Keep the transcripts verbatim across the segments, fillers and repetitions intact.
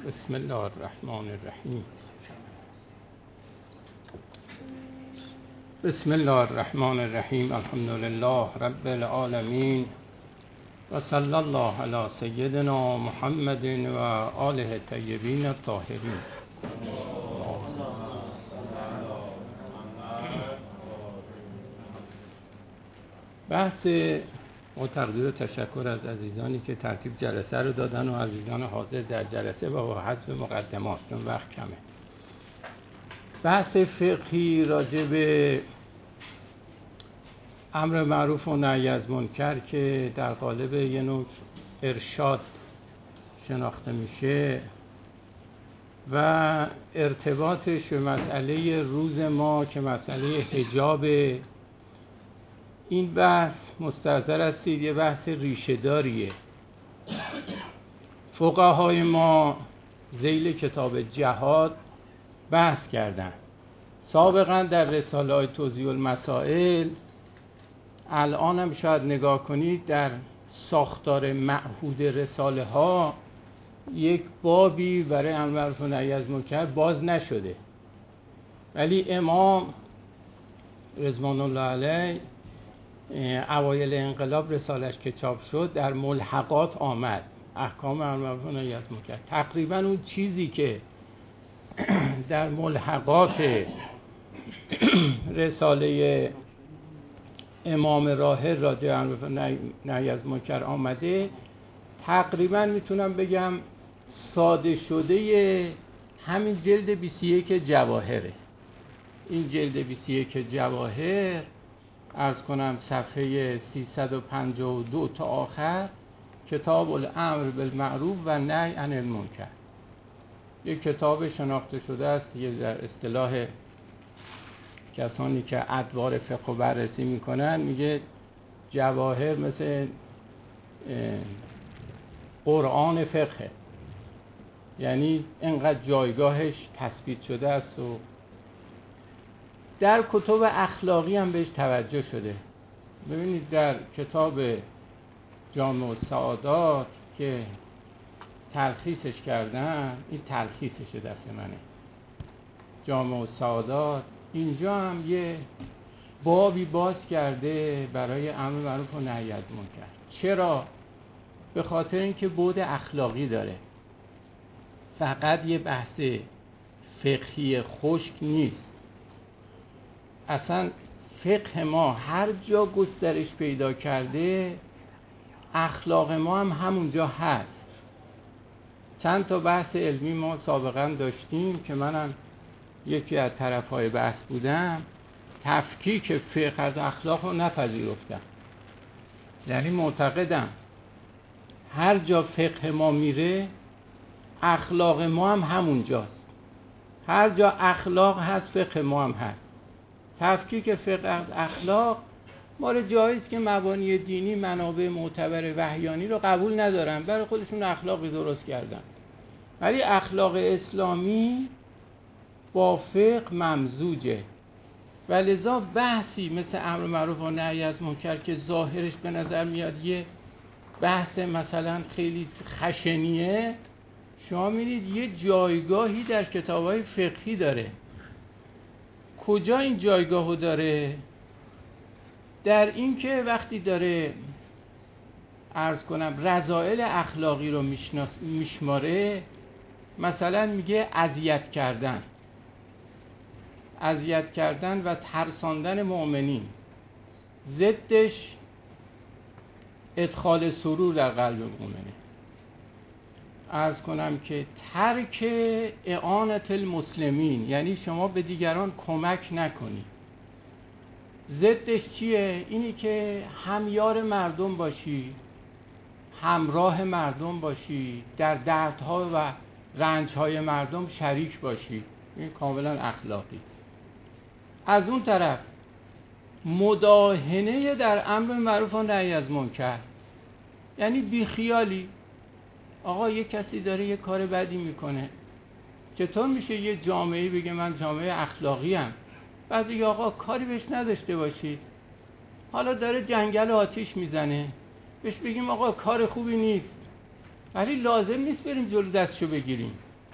بسم الله الرحمن الرحیم. بسم الله الرحمن الرحیم. الحمد لله رب العالمین و صلی الله علی سیدنا محمد و آله الطیبین الطاهرین. بحث و تقدیر و تشکر از عزیزانی که ترتیب جلسه رو دادن و عزیزان حاضر در جلسه و با حذف مقدمات، چون وقت کمه. بحث فقهی راجع به امر معروف و نهی از منکر که در قالب یه نوع ارشاد شناخته میشه و ارتباطش به مسئله روز ما که مسئله حجاب، این بحث مستحضر هستید یه بحث ریشه داریه. فقهای ما ذیل کتاب جهاد بحث کردن. سابقا در رساله های توضیح المسائل، الان هم شاید نگاه کنید در ساختار معهود رساله ها یک بابی برای امر معروف و نهی از منکر باز نشده، ولی امام رضوان الله علیه اوایل انقلاب رسالش که چاپ شد در ملحقات آمد، احکام امر معروف و نهی از منکر. تقریبا اون چیزی که در ملحقات رساله امام راهر راجع به امر معروف و نهی از منکر آمده، تقریبا میتونم بگم ساده شده همین جلد بیست و یک جواهره. این جلد بیست و یک جواهر عرض کنم صفحه سیصد و پنجاه و دو تا آخر، کتاب الامر بالمعروف و نهی عن المنکر، یک کتاب شناخته شده است دیگه در اصطلاح کسانی که ادوار فقه و بررسی میکنن، میگه جواهر مثل قرآن فقه، یعنی اینقدر جایگاهش تثبیت شده است و در کتب اخلاقی هم بهش توجه شده. ببینید در کتاب جامع السعادات که تلخیصش کردن، این تلخیصش دست منه، جامع السعادات، اینجا هم یه بابی باز کرده برای امر معروف و نهی از منکر. چرا؟ به خاطر اینکه بعد اخلاقی داره، فقط یه بحث فقهی خشک نیست. اصلا فقه ما هر جا گسترش پیدا کرده، اخلاق ما هم همونجا هست. چند تا بحث علمی ما سابقا داشتیم که منم یکی از طرفهای بحث بودم، تفکیک فقه از اخلاق رو نپذیرفتم. یعنی معتقدم هر جا فقه ما میره، اخلاق ما هم همونجاست. هر جا اخلاق هست، فقه ما هم هست. تفکیک فقه از اخلاق ما جاییست که مبانی دینی، منابع معتبر وحیانی رو قبول ندارن، برای خودشون اخلاقی درست کردن، ولی اخلاق اسلامی با فقه ممزوجه و لذا بحثی مثل امر معروف و نهی از منکر که ظاهرش به نظر میاد یه بحث مثلا خیلی خشنیه، شما می‌بینید یه جایگاهی در کتاب‌های فقهی داره. کجا این جایگاهو داره؟ در این که وقتی داره عرض کنم رذائل اخلاقی رو میشماره، مثلا میگه اذیت کردن اذیت کردن و ترساندن مؤمنین، ضدش ادخال سرور در قلب مؤمنه. عرض کنم که ترک اعانت المسلمین، یعنی شما به دیگران کمک نکنی. ضدش چیه؟ اینی که همیار مردم باشی، همراه مردم باشی، در دردها و رنجهای مردم شریک باشی. این کاملا اخلاقی. از اون طرف مداهنه در امر معروف و نهی از منکر، یعنی بیخیالی. آقا یه کسی داره یه کار بدی میکنه، چطور میشه یه جامعه‌ای بگه من جامعه اخلاقی ام، بعد بگه آقا کاری بهش نداشته باشید؟ حالا داره جنگل آتیش میزنه، بهش بگیم آقا کار خوبی نیست، ولی لازم نیست بریم جلو دستشو بگیریم.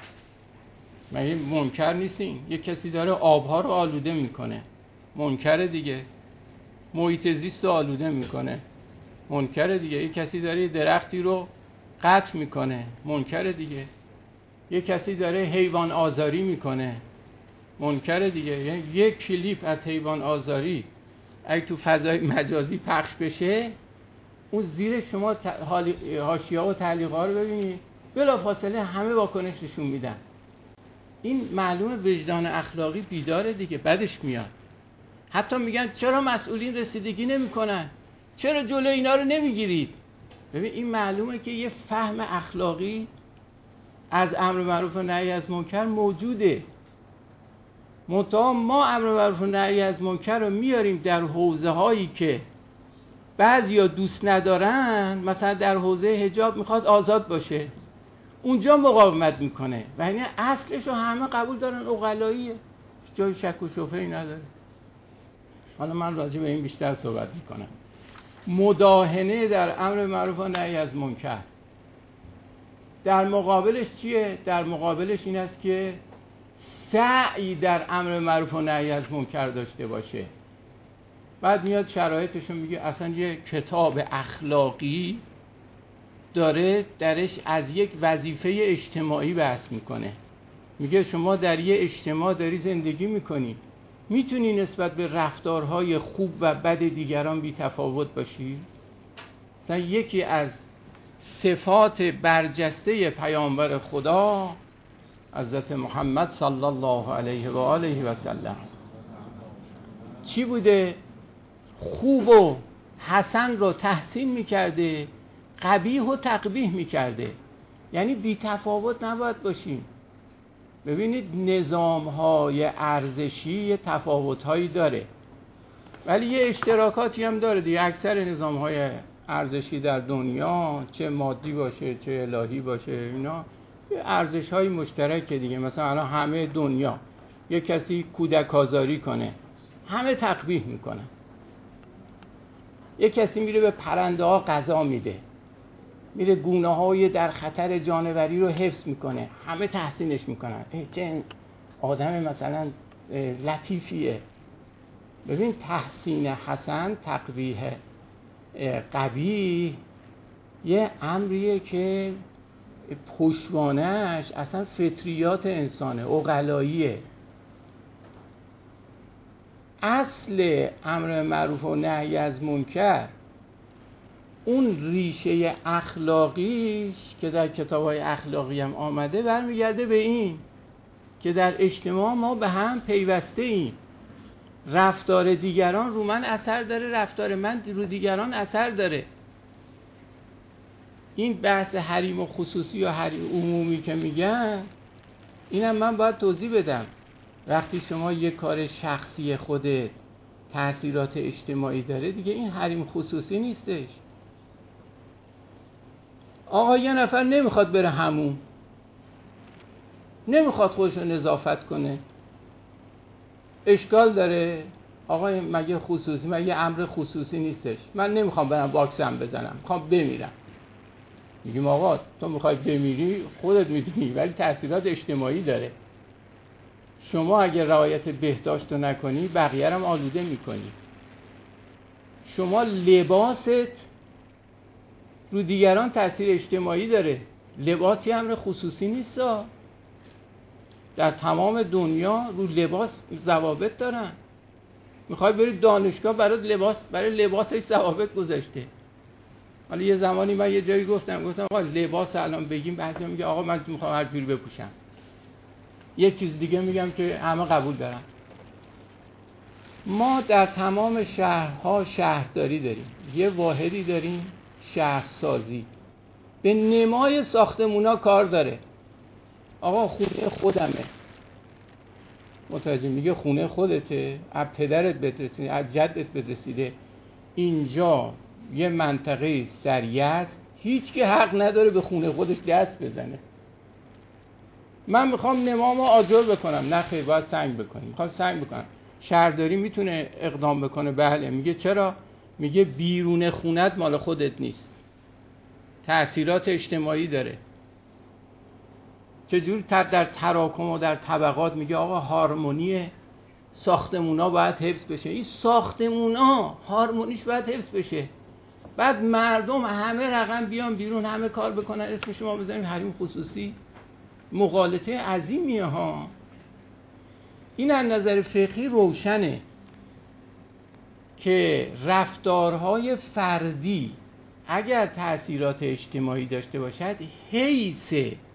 مگه منکر نیستین؟ یه کسی داره آبها رو آلوده میکنه، منکر دیگه. محیط زیست رو آلوده میکنه، منکر دیگه. یه کسی داره درختی رو قطع میکنه، منکر دیگه. یه کسی داره حیوان آزاری میکنه، منکر دیگه. یعنی یک کلیپ از حیوان آزاری اگه تو فضای مجازی پخش بشه، اون زیر شما حاشیه و تعلیق‌ها رو ببینید، بلافاصله همه واکنش نشون میدن. این معلومه وجدان اخلاقی بیداره دیگه، بدش میاد. حتی میگن چرا مسئولین رسیدگی نمیکنن؟ چرا جلو اینا رو نمیگیرید؟ ببین این معلومه که یه فهم اخلاقی از امر معروف و نهی از منکر موجوده. منتها ما امر معروف و نهی از منکر رو میاریم در حوزه هایی که بعضیا دوست ندارن. مثلا در حوزه حجاب میخواد آزاد باشه، اونجا مقاومت میکنه و یعنی اصلش رو همه قبول دارن، عقلاییه، جای شک و شبهه‌ای نداره. حالا من راجع به این بیشتر صحبت میکنم. مداهنه در امر معروف و نهی از منکر، در مقابلش چیه؟ در مقابلش این است که سعی در امر معروف و نهی از منکر داشته باشه. بعد میاد شرایطشون میگه اصلا یه کتاب اخلاقی داره درش از یک وظیفه اجتماعی بحث میکنه. میگه شما در یه اجتماع داری زندگی میکنی، میتونی نسبت به رفتارهای خوب و بد دیگران بی تفاوت باشی؟ مثلا یکی از صفات برجسته پیامبر خدا حضرت محمد صلی الله علیه و آله و سلم چی بوده؟ خوب و حسن رو تحسین میکرده، قبیح و تقبیح میکرده. یعنی بی تفاوت نباید باشیم. ببینید نظام‌های ارزشی یه تفاوت‌هایی داره، ولی یه اشتراکاتی هم داره دیگه. اکثر نظام‌های ارزشی در دنیا، چه مادی باشه چه الهی باشه، اینا یه ارزش‌های مشترکه دیگه. مثلا الان همه دنیا یه کسی کودک آزاری کنه، همه تقبیح میکنن. یه کسی میره به پرنده ها غذا میده، میره گونه های در خطر جانوری رو حفظ میکنه، همه تحسینش میکنن، چه آدم مثلا لطیفیه. ببین تحسین حسن، تقبیح قبیح یه امریه که پشتوانش اصلا فطریات انسانه، عقلاییه. اصل امر معروف و نهی از منکر، اون ریشه اخلاقیش که در کتاب‌های اخلاقی هم آمده، برمیگرده به این که در اجتماع ما به هم پیوسته ایم. رفتار دیگران رو من اثر داره، رفتار من رو دیگران اثر داره. این بحث حریم و خصوصی و حریم عمومی که میگن، اینم من باید توضیح بدم. وقتی شما یک کار شخصی خودت تأثیرات اجتماعی داره دیگه، این حریم خصوصی نیستش. آقا یه نفر نمیخواد بره حموم، نمیخواد خودش رو نظافت کنه، اشکال داره؟ آقا مگه خصوصی، مگه امر خصوصی نیستش؟ من نمیخوام برم واکسن بزنم، میخوام بمیرم. میگیم آقا تو میخوای بمیری خودت میدونی، ولی تأثیرات اجتماعی داره. شما اگه رعایت بهداشت رو نکنی، بقیه رو هم آلوده میکنی. شما لباست رو دیگران تأثیر اجتماعی داره. لباسی امر خصوصی نیست. در تمام دنیا رو لباس ضوابط دارن. میخوای برید دانشگاه، برای لباس، برای لباسش ضوابط گذاشته. حالا یه زمانی من یه جایی گفتم گفتم آقا لباس الان بگیم، بعضی میگه آقا من میخوام هر جوری بپوشم. یه چیز دیگه میگم که همه قبول دارن. ما در تمام شهرها شهرداری داریم، یه واحدی داریم شهرسازی، به نمای ساختمونا کار داره. آقا خونه خودمه، متوجه؟ میگه خونه خودته، از پدرت بهت رسیده، از جدت بهت رسیده. اینجا یه منطقه است در یزد، هیچ که حق نداره به خونه خودش دست بزنه. من میخوام نمامو آجر بکنم، نه خیر باید سنگ بکنیم. میخوام سنگ بکنم، شهرداری میتونه اقدام بکنه؟ بله. میگه چرا؟ میگه بیرون خونت مال خودت نیست، تأثیرات اجتماعی داره. چجور در تراکم و در طبقات میگه آقا هارمونی ساختمونا باید حفظ بشه. این ساختمونا هارمونیش باید حفظ بشه، بعد مردم همه رقم بیان بیرون، همه کار بکنن، اسم شما بذاریم حریم خصوصی. مغالطه عظیمیه ها. این از نظر فقهی روشنه که رفتارهای فردی اگر تأثیرات اجتماعی داشته باشد، حیث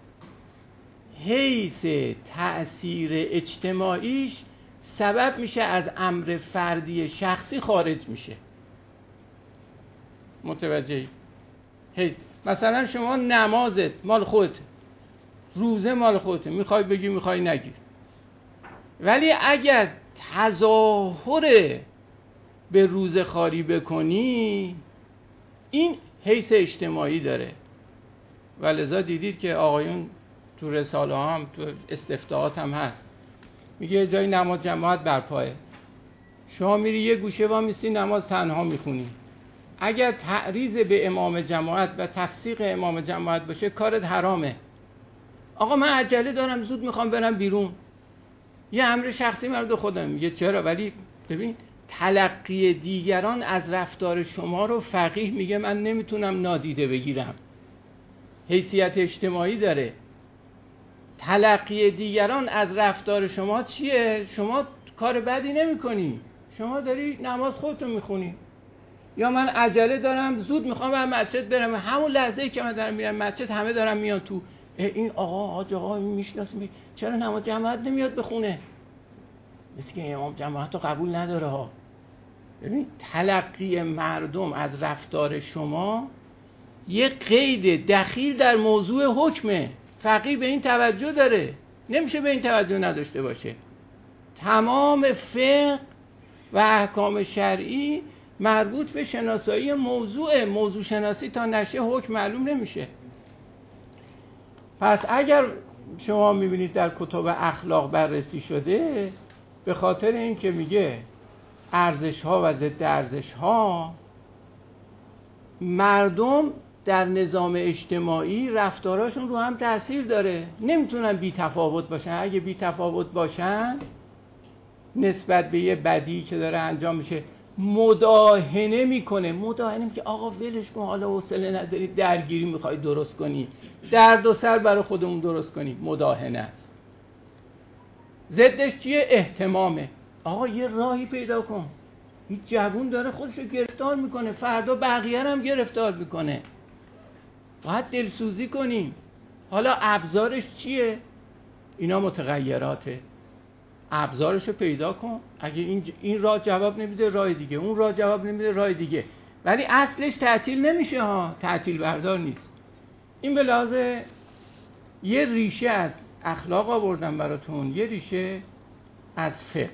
حیث تأثیر اجتماعیش سبب میشه از امر فردی شخصی خارج میشه. متوجهی؟ مثلا شما نمازت مال خودت، روزه مال خودت، میخوای بگی میخوای نگی، ولی اگر تظاهر به روزه خواری بکنی، این حیث اجتماعی داره. و لذا دیدید که آقایون تو رساله هم تو استفتاحات هم هست، میگه جای نماز جماعت برپایه، شما میری یه گوشه وا میستی نماز تنها میخونی. اگر تعریض به امام جماعت و تفسیق امام جماعت باشه کارت حرامه. آقا من عجله دارم زود میخوام برم بیرون، یه امر شخصی مرد خودم. میگه چرا؟ ولی ببین تلقی دیگران از رفتار شما رو فقیه میگه من نمیتونم نادیده بگیرم، حیثیت اجتماعی داره. تلقی دیگران از رفتار شما چیه؟ شما کار بدی نمی کنی، شما داری نماز خودتون میخونی. یا من عجله دارم زود میخوام برم مسجد برم، همون لحظه‌ای که من دارم میرم مسجد همه دارم میان تو، این آقا حاج آقا میشناسیم چرا نماز جماعت نمیاد بخونه؟ مثل که امام جماعت رو قبول نداره ها. ببین تلقی مردم از رفتار شما یه قید دخیل در موضوع حکمه. فقیه به این توجه داره، نمیشه به این توجه نداشته باشه. تمام فقه و احکام شرعی مربوط به شناسایی موضوع موضوع شناسی تا نشه حکم معلوم نمیشه. پس اگر شما میبینید در کتب اخلاق بررسی شده، به خاطر این که میگه ارزش ها و ضد ارزش ها، مردم در نظام اجتماعی رفتاراشون رو هم تأثیر داره، نمیتونن بی تفاوت باشن. اگه بی تفاوت باشن نسبت به یه بدی که داره انجام میشه مداهنه میکنه. مداهنه میگه آقا ولش کن، حالا حوصله نداری درگیری میخوای درست کنی، درد و سر برای خودمون درست کنی، مداهنه است. ضدش چیه؟ اهتمامه. آقا یه راهی پیدا کن، این جوون داره خودشو گرفتار میکنه، فردا بقیه هم گرفتار میکنه، باید دلسوزی کنیم. حالا ابزارش چیه؟ اینا متغیراته، ابزارشو پیدا کن. اگه این این راه جواب نمیده راه دیگه، اون راه جواب نمیده راه دیگه، ولی اصلش تعطیل نمیشه ها، تعطیل بردار نیست. این به لحاظ یه ریشه از اخلاق آوردم براتون، یه ریشه از فقه.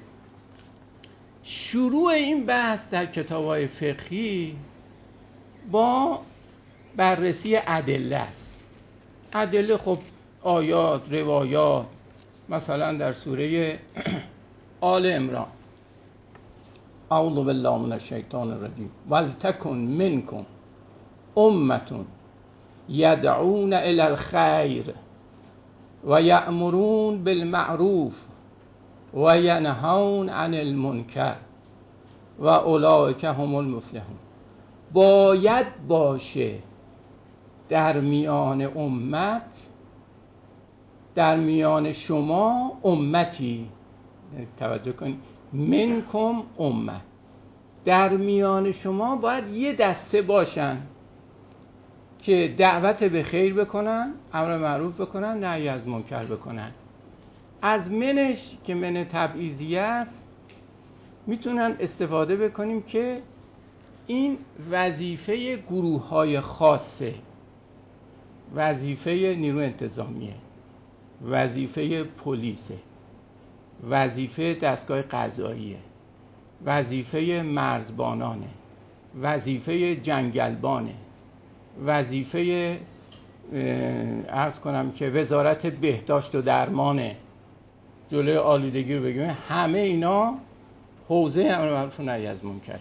شروع این بحث در کتاب‌های فقهی با بررسی ادله است. ادله خب آیات، روایات، مثلا در سوره آل عمران اعوذ بالله من الشیطان الرجیم ولتکن منکم امة یدعون الی الخیر و یأمرون بالمعروف و ینهون عن المنکر و اولئک هم المفلحون. باید باشه در میان امت، در میان شما امتی، توجه کنید، منکم امه، در میان شما باید یه دسته باشن که دعوت به خیر بکنن، امر معروف بکنن، نهی از منکر بکنن. از منش که من تبعیضیه است میتونن استفاده بکنیم که این وظیفه گروه‌های خاصه، وظیفه نیرو انتظامیه، وظیفه پلیسه، وظیفه دستگاه قضاییه، وظیفه مرزبانانه، وظیفه جنگلبانه، وظیفه عرض کنم که وزارت بهداشت و درمانه، جلوی آلودگی رو بگیریم. همه اینا حوزه امر معروف و نهی از منکره.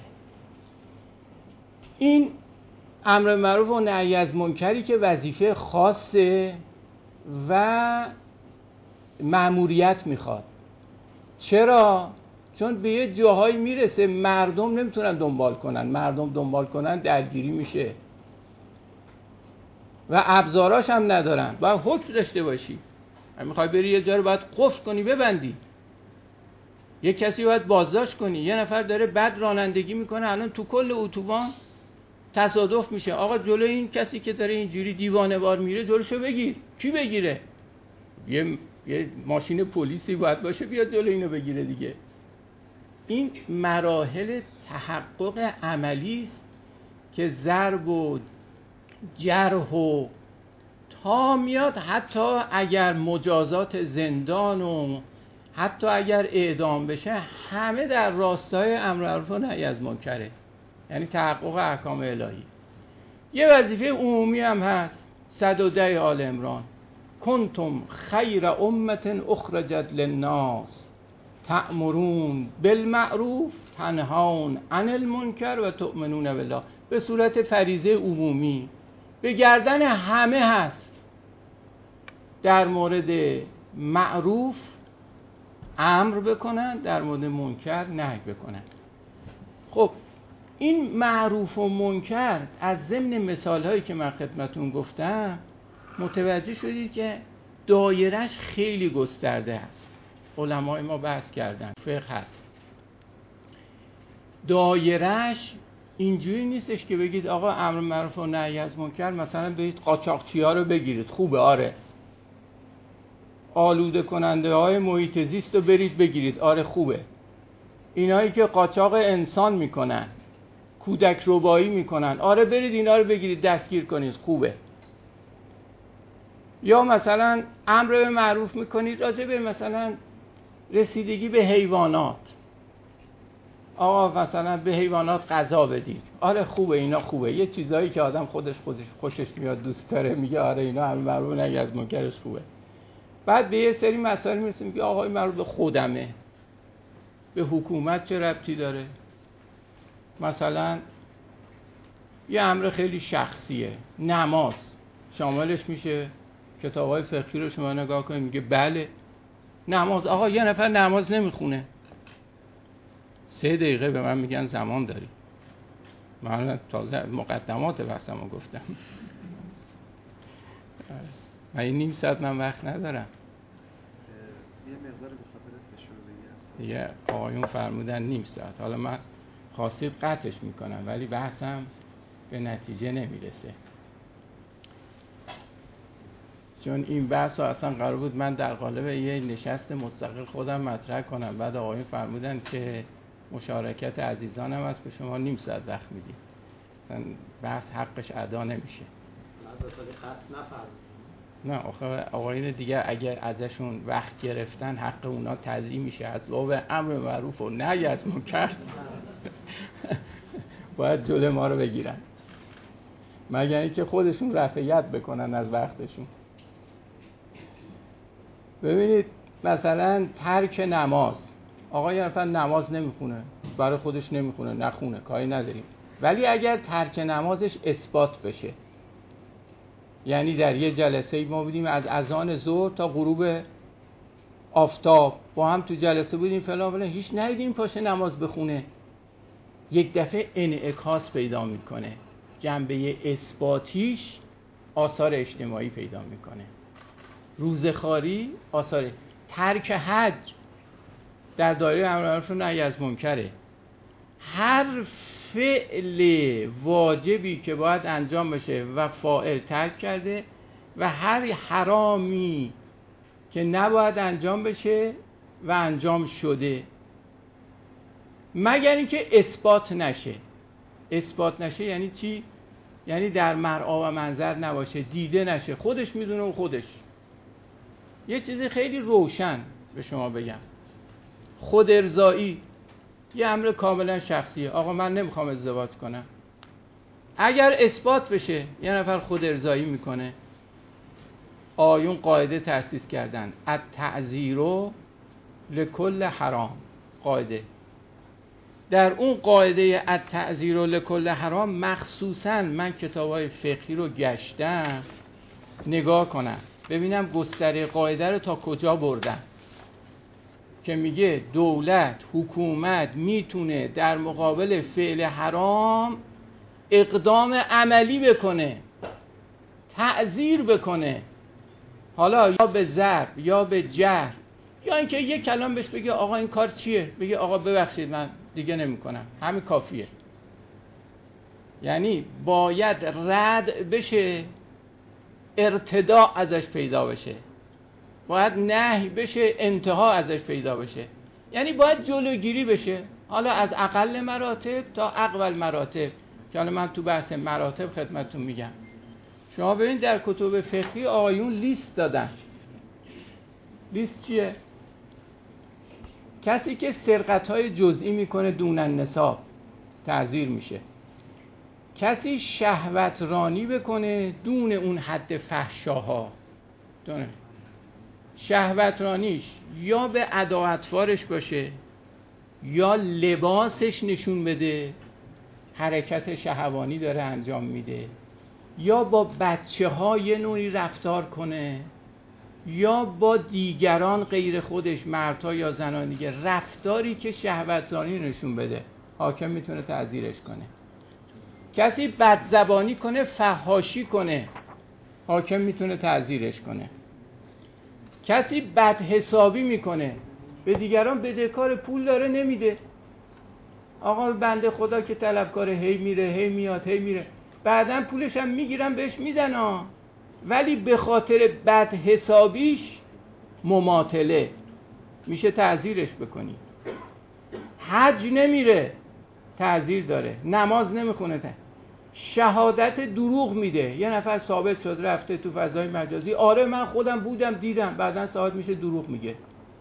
این امر معروف و نهی از منکری که وظیفه خاصه و مأموریت میخواد. چرا؟ چون به یه جاهایی میرسه مردم نمیتونن دنبال کنن، مردم دنبال کنن درگیری میشه و ابزاراش هم ندارن. باید حکم داشته باشی، میخوای بری یه جا رو باید قفل کنی ببندی، یه کسی باید بازداشت کنی. یه نفر داره بد رانندگی میکنه الان تو کل اتوبان تصادف میشه، آقا جلو این کسی که داره اینجوری دیوانه وار میره جلوشو بگیر. کی بگیره؟ یه یه ماشین پلیسی باید باشه بیاد جلو اینو بگیره دیگه. این مراحل تحقق عملی است که ضرب و جرح و تا میاد حتی اگر مجازات زندان و حتی اگر اعدام بشه همه در راستای امر معروف و نهی از منکره، یعنی تحقق احکام الهی. یه وظیفه عمومی هم هست، صد و ده آل عمران، کنتم خیر امة اخرجت للناس تأمرون بالمعروف تنهون عن المنکر و تؤمنون بالله. به صورت فریضه عمومی به گردن همه هست، در مورد معروف امر بکنن، در مورد منکر نهی بکنن. خب این معروف و منکر از ضمن مثال هایی که من خدمتون گفتم متوجه شدید که دایرش خیلی گسترده است. علمای ما بحث کردن، فقه هست، دایرش اینجوری نیستش که بگید آقا امر معروف و نهی از منکر مثلا برید قاچاقچی ها رو بگیرید، خوبه، آره. آلوده کننده های محیط زیست رو برید بگیرید، آره خوبه. اینایی که قاچاق انسان میکنن، کودک ربایی میکنن، آره برید اینا رو بگیرید دستگیر کنید، خوبه. یا مثلا امر به معروف میکنید راجع به مثلا رسیدگی به حیوانات، آقا مثلا به حیوانات غذا بدید، آره خوبه، اینا خوبه. یه چیزایی که آدم خودش خودش خوشش میاد دوست داره میگه آره اینا امر معروف نهی از منکرش خوبه. بعد به یه سری مسائل میرسیم میگه آقا این مربوط به خودمه، به حکومت چه ربطی داره؟ مثلا یه امر خیلی شخصیه، نماز شاملش میشه؟ کتابای فقهی رو شما نگاه کنید میگه بله نماز. آقا یه نفر نماز نمیخونه، سه دقیقه به من میگن زمان داری، من تازه مقدمات بحثمو گفتم. من این نیم ساعت من وقت ندارم. یه مقدار به خاطر فشردگی هست دیگه آقایون فرمودن نیم ساعت، حالا من خواستید قطعش میکنم ولی بحثم به نتیجه نمیرسه، چون این بحث اصلا قرار بود من در قالب یه نشست مستقل خودم مطرح کنم، بعد آقایون فرمودن که مشارکت عزیزانم هست به شما نیم ساعت وقت میدیم، اصلا بحث حقش ادا نمیشه. نه آخه آقایون دیگه اگر ازشون وقت گرفتن حق اونا تضییع میشه، از باب امر معروف و نهی از منکر باید جلوی ما رو بگیرن، مگر اینکه خودشون رفعیت بکنن از وقتشون. ببینید مثلا ترک نماز، آقا یه نفر نماز نمیخونه، برای خودش نمیخونه، نخونه، کاری نداریم، ولی اگر ترک نمازش اثبات بشه، یعنی در یه جلسه ما بودیم از اذان ظهر تا غروب آفتاب با هم تو جلسه بودیم فلان فلان، هیچ ندیدیم پاشه نماز بخونه، یک دفعه انعکاس پیدا میکنه، جنبه اثباتیش آثار اجتماعی پیدا میکنه، روزخواری آثار. ترک حج در دایره امر معروف و نهی از منکره، هر فعل واجبی که باید انجام بشه و فاعل ترک کرده و هر حرامی که نباید انجام بشه و انجام شده، مگر اینکه اثبات نشه. اثبات نشه یعنی چی؟ یعنی در مرعا و منظر نباشه، دیده نشه، خودش میدونه و خودش. یه چیزی خیلی روشن به شما بگم، خود ارضایی یه امر کاملا شخصیه، آقا من نمیخوام ازدواج کنم، اگر اثبات بشه یه نفر خود ارضایی میکنه، آیون قاعده تأسیس کردن التعذیر لکل حرام. قاعده در اون قاعده التعذیر لکل حرام مخصوصا من کتابای فقهی رو گشتم نگاه کنم ببینم گستره قاعده رو تا کجا بردن که میگه دولت، حکومت میتونه در مقابل فعل حرام اقدام عملی بکنه، تعزیر بکنه، حالا یا به ضرب یا به جهر، یا اینکه یک کلام بهش بگه آقا این کار چیه، بگه آقا ببخشید من دیگه نمی‌کنم، همین کافیه. یعنی باید رد بشه، ارتداء ازش پیدا بشه، باید نهی بشه، انتها ازش پیدا بشه. یعنی باید جلوگیری بشه، حالا از اقل مراتب تا اقوال مراتب، که حالا من تو بحث مراتب خدمتتون میگم. شما ببین در کتب فقهی آیون لیست دادن. لیست چیه؟ کسی که سرقت‌های جزئی میکنه دون النصاب تعزیر میشه. کسی شهوت رانی بکنه دون اون حد فحشاها، دونه شهوت رانیش یا به عداوتوارش باشه، یا لباسش نشون بده حرکت شهوانی داره انجام میده، یا با بچه ها یه نوعی رفتار کنه، یا با دیگران غیر خودش مردها یا زنان دیگه رفتاری که شهوت رانی نشون بده، حاکم میتونه تعزیرش کنه. کسی بدزبانی کنه، فحاشی کنه، حاکم میتونه تعزیرش کنه. کسی بدحسابی میکنه، به دیگران بدهکار پول داره نمیده، آقا بنده خدا که طلبکاره، هی میره هی میاد هی میره، بعدن پولش هم میگیرن بهش میدن ها، ولی به خاطر بدحسابیش مماطله میشه تعزیرش بکنی. حج نمیره تعزیر داره، نماز نمیخونه، شهادت دروغ میده، یه نفر ثابت شد رفته تو فضای مجازی آره من خودم بودم دیدم، بعدن ثابت میشه دروغ میگه،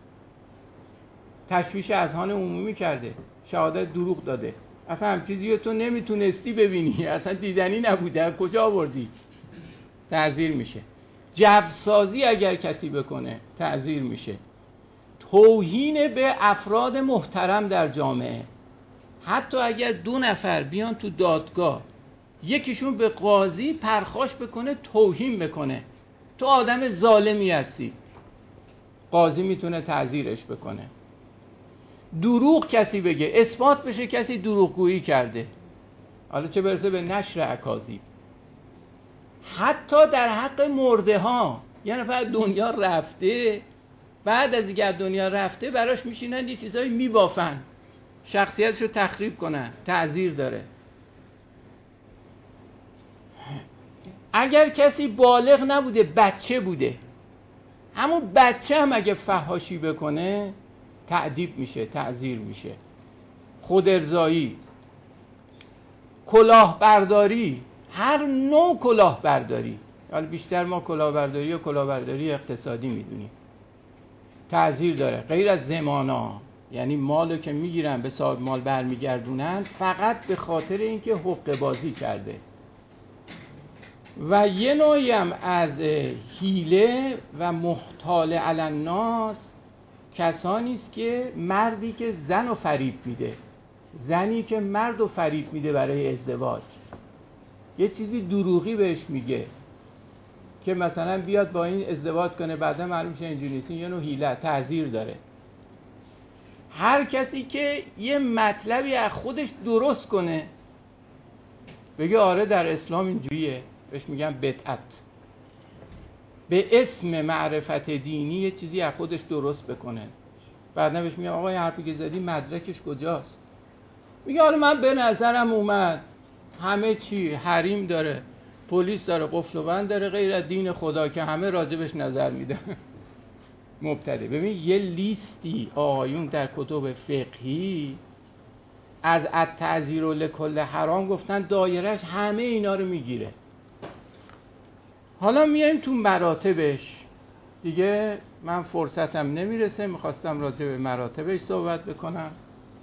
تشویش اذهان عمومی کرده، شهادت دروغ داده، اصلا هم چیزی رو تو نمیتونستی ببینی، اصلا دیدنی نبوده، کجا آوردی؟ تعزیر میشه. جوسازی اگر کسی بکنه تعزیر میشه. توهین به افراد محترم در جامعه، حتی اگر دو نفر بیان تو دادگاه یکیشون به قاضی پرخاش بکنه، توهین بکنه، تو آدم ظالمی هستی، قاضی میتونه تعزیرش بکنه. دروغ کسی بگه، اثبات بشه کسی دروغگویی کرده، حالا چه برسه به نشر اکاذیب. حتی در حق مرده ها، یه نفر دنیا رفته، بعد از اینکه دنیا رفته براش میشینن یه چیزایی میبافن، شخصیتشو تخریب کنن، تعزیر داره. اگر کسی بالغ نبوده بچه بوده، همون بچه هم اگه فحاشی بکنه تعذیب میشه، تعزیر میشه. خودارضایی، کلاهبرداری، هر نوع کلاهبرداری، حالا بیشتر ما کلاهبرداری و کلاهبرداری اقتصادی میدونیم، تعزیر داره. غیر از ضمانا، یعنی مالو که میگیرن به صاحب مال برمیگردونن فقط به خاطر اینکه حقه بازی کرده. و یه نوعی هم از حیله و محتال علی الناس کسانی است که مردی که زن رو فریب میده، زنی که مرد رو فریب میده برای ازدواج، یه چیزی دروغی بهش میگه که مثلا بیاد با این ازدواج کنه، بعدا معلوم شه اینجوری نیست، یه نوع حیله، تعزیر داره. هر کسی که یه مطلبی از خودش درست کنه بگه آره در اسلام اینجوریه، بهش میگن بدعت، به اسم معرفت دینی یه چیزی از خودش درست بکنه، بعدا بهش میگن آقا این حرفی که زدی مدرکش کجاست؟ میگه حالا من به نظرم اومد همه چی حریم داره، پلیس داره، قفل و بند داره، غیر از دین خدا که همه راجبش نظر میده. مبتدی. ببین یه لیستی آیون در کتب فقهی از التعزیر لکل حرام گفتن دایرش همه اینا رو میگیره. حالا میایم تو مراتبش دیگه، من فرصتم نمیرسه، میخواستم راجع به مراتبش صحبت بکنم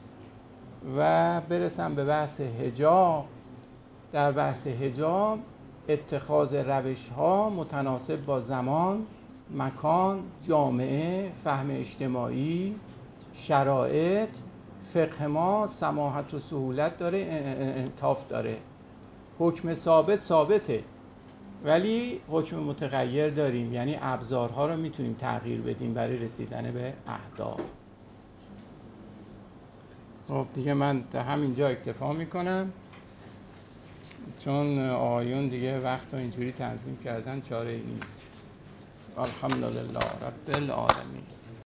و برسم به بحث حجاب. در بحث حجاب اتخاذ روش ها متناسب با زمان، مکان، جامعه، فهم اجتماعی، شرایط، فقه ما سماحت و سهولت داره، انعطاف داره. حکم ثابت ثابته، ولی حکم متغیر داریم، یعنی ابزارها رو میتونیم تغییر بدیم برای رسیدن به اهداف. خب دیگه من تا همینجا اکتفا میکنم، چون آقایون دیگه وقت رو اینجوری تنظیم کردن، چاره ای نیست. الحمدلله رب العالمین.